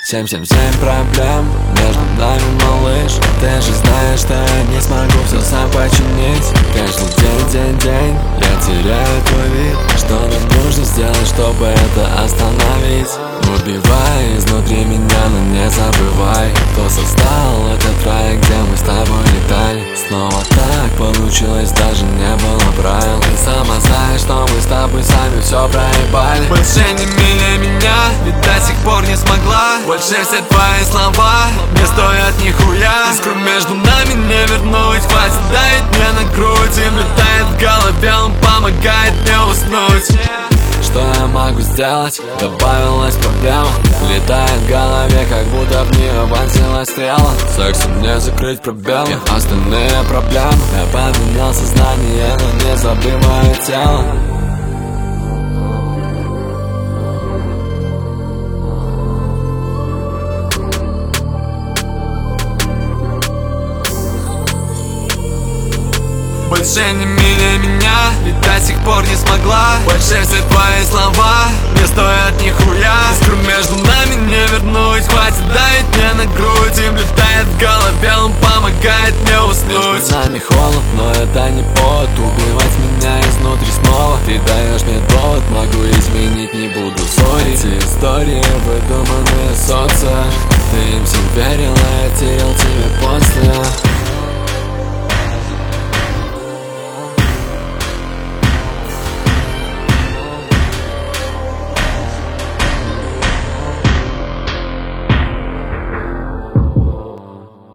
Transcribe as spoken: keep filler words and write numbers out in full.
Семь, семь, семь проблем между нами, малыш. Ты же знаешь, что я не смогу все сам починить. Каждый день, день, день я теряю твой вид. Что нам нужно сделать, чтобы это остановить? Убивай изнутри меня, но не забывай, кто создал этот рай, где мы с тобой летали. Снова так получилось, даже не было правил. Ты сама знаешь, что мы с тобой сами все проебали. Больше не мили меня, ведь до сих пор не смогла. Больше все твои слова не стоят нихуя. Искру между нами не вернуть, хватит давить мне на грудь. Им летает в голове, он помогает мне уснуть. Что я могу сделать? Добавилась проблема. Летает в голове, как будто в нее вонзилась стрела. Сексом не закрыть пробелы, остальные проблемы. Я поменял сознание, но не забываю тело. Больше не мили меня, ведь до сих пор не смогла. Больше все твои слова не стоят нихуя. Искру между нами не вернуть, хватит давить мне на грудь. Им летает в голове, он помогает мне уснуть. Между нами холод, но это не повод убивать меня изнутри снова. Ты даешь мне довод, могу изменить, не буду ссорить. Эти истории выдуманные соца, ты им всем верила,